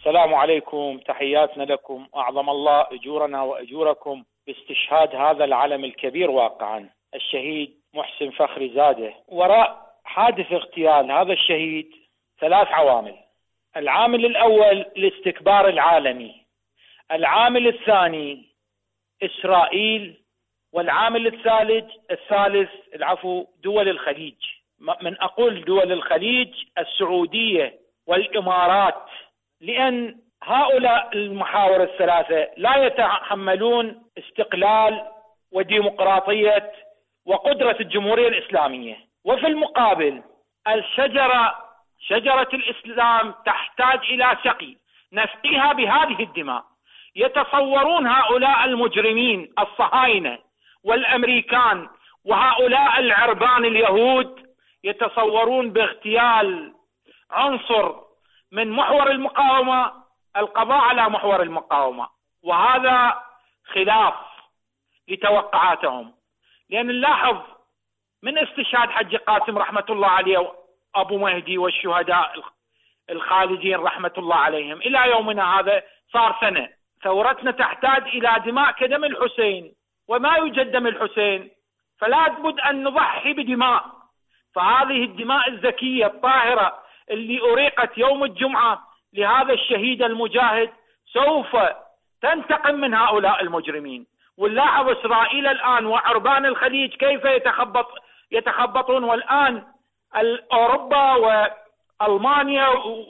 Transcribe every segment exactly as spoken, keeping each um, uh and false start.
السلام عليكم، تحياتنا لكم. أعظم الله أجورنا وأجوركم باستشهاد هذا العلم الكبير واقعا، الشهيد محسن فخري زاده. وراء حادث اغتيال هذا الشهيد ثلاث عوامل. العامل الأول الاستكبار العالمي، العامل الثاني إسرائيل، والعامل الثالث الثالث العفو دول الخليج. من أقول دول الخليج السعودية والإمارات، لأن هؤلاء المحاور الثلاثة لا يتحملون استقلال وديمقراطية وقدرة الجمهورية الإسلامية. وفي المقابل الشجرة شجرة الإسلام تحتاج إلى سقي، نسقيها بهذه الدماء. يتصورون هؤلاء المجرمين الصهاينة والأمريكان وهؤلاء العربان اليهود يتصورون باغتيال عنصر من محور المقاومة القضاء على محور المقاومة، وهذا خلاف لتوقعاتهم. لأن نلاحظ من استشهاد حج قاسم رحمة الله عليه أبو مهدي والشهداء الخالدين رحمة الله عليهم إلى يومنا هذا صار سنة. ثورتنا تحتاج إلى دماء كدم الحسين، وما يوجد دم الحسين، فلا بد أن نضحي بدماء. فهذه الدماء الزكية الطاهرة اللي أريقت يوم الجمعة لهذا الشهيد المجاهد سوف تنتقم من هؤلاء المجرمين. ونلاحظ إسرائيل الآن وعربان الخليج كيف يتخبط يتخبطون، والآن أوروبا وألمانيا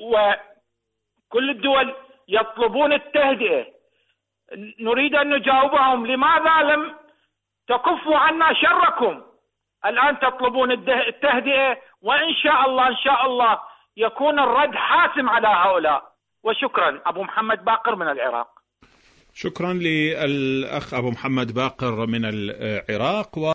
وكل الدول يطلبون التهدئة. نريد أن نجاوبهم، لماذا لم تكفوا عنا شركم؟ الآن تطلبون التهدئة، وإن شاء الله إن شاء الله يكون الرد حاسم على هؤلاء. وشكرا. أبو محمد باقر من العراق. شكرا للأخ أبو محمد باقر من العراق.